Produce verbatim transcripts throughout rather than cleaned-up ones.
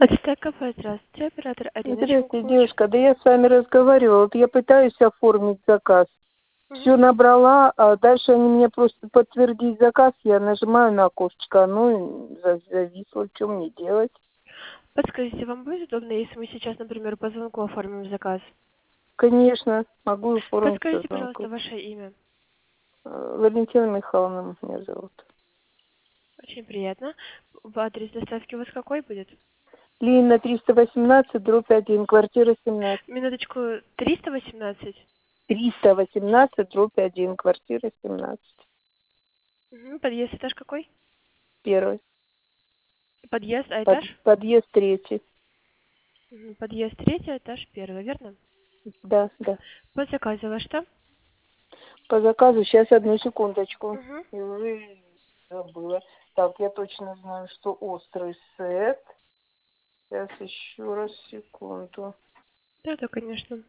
Ацтек кафе, здравствуйте, оператор Арина. Чем Здравствуйте, помочь? девушка. Да я с вами разговаривала. Вот я пытаюсь оформить заказ. Мгм. Все набрала, а дальше они мне просто подтвердить заказ. Я нажимаю на окошечко, оно за- зависло. Что мне делать? Подскажите, вам будет удобно, если мы сейчас, например, по звонку оформим заказ? Конечно, могу оформить по Подскажите, звонку. пожалуйста, ваше имя. Э, Валентина Михайловна меня зовут. Очень приятно. В адрес доставки у вас какой будет? Ленина триста восемнадцать, дробь один, квартира семнадцать. Минуточку, триста восемнадцать? триста восемнадцать, дробь один, квартира семнадцать. Угу. Подъезд, этаж какой? Первый. Подъезд, а Под, этаж? подъезд третий. Угу. Подъезд третий, этаж первый, верно? Да, да. По заказу во что? По заказу, сейчас одну секундочку. Угу. И уже забыла. Так, я точно знаю, что острый сет. Сейчас еще раз, секунду. Да, да, конечно.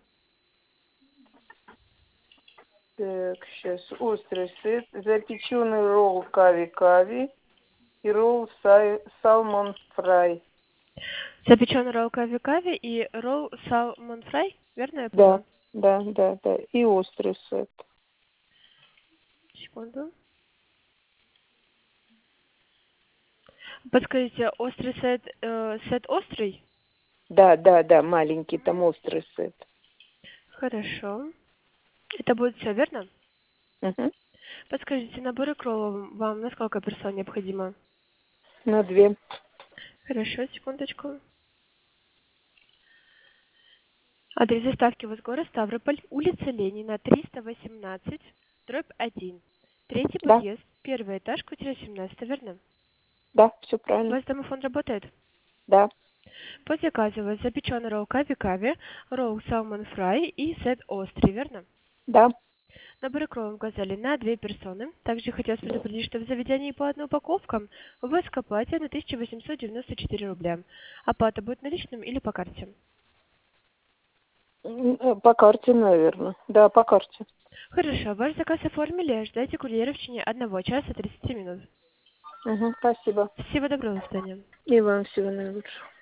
Так, сейчас острый сет. Запеченный ролл кави-кави и ролл сай- салмон фрай. Запеченный ролл кави-кави и ролл салмон фрай, верно я Да, поняла? да, да, да. И острый сет. Секунду. Подскажите, острый сет, э, сет острый? Да, да, да, маленький, Мгм. там острый сет. Хорошо. Это будет все, верно? Угу. Подскажите, набор икролов вам на сколько персон необходимо? На две. Хорошо, секундочку. Адрес доставки у вас город Ставрополь, улица Ленина, триста восемнадцать, дробь один. Третий Да, подъезд, первый этаж, квартира семнадцать, верно? да, все У правильно. вас домофон работает? Да, По заказу у вас запеченный ролл кави-кави, ролл салмон фрай и сет острый, верно? да, Набор икров указали на две персоны. Также хотелось предупредить, что в заведении по одной упаковкам вы с оплате на тысяча восемьсот девяносто четыре рубля. Оплата будет наличным или по карте? М, э, по карте, наверное. Да, по карте. Хорошо, ваш заказ оформили. Ждайте курьера в течение одного часа тридцати минут. Угу, спасибо. Всего доброго, до свидания. И вам всего наилучшего.